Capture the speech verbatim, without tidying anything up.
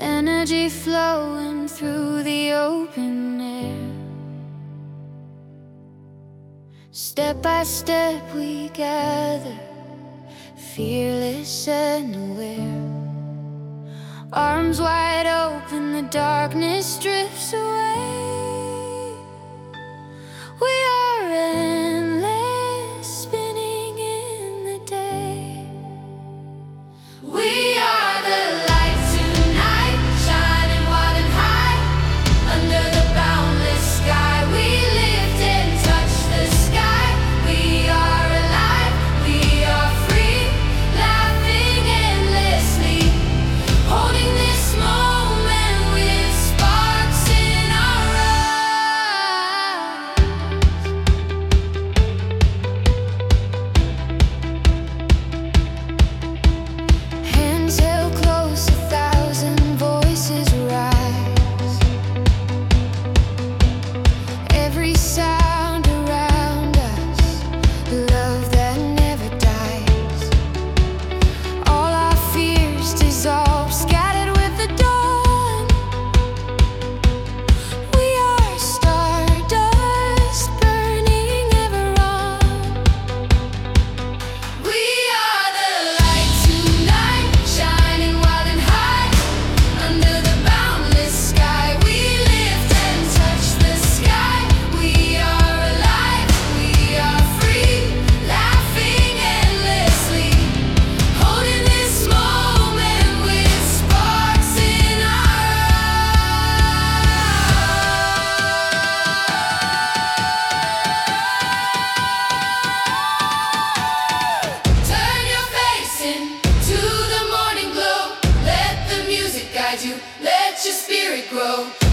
energy flowing through the open air. Step by step we gather, fearless and aware. Arms wide open, the darkness drifts away. We are endless, spinning in the day. We are the light tonight, shining wide and high. Under the boundless sky, we lift and touch the sky. We are alive, we are free, laughing endlessly, holding this moment with sparks in our eyes. Hands held close, a thousand voices rise. Every sound around us, love that never dies. All our fears dissolve, scattered with the dawn. We are stardust, burning ever on. We are the light tonight, shining wild and high. Under the boundless sky, we lift and touch the sky. We are alive, we are free, laughing endlessly, holding this moment with sparks in our eyes. Turn your face into the morning glow. Let the music guide you, let your spirit grow.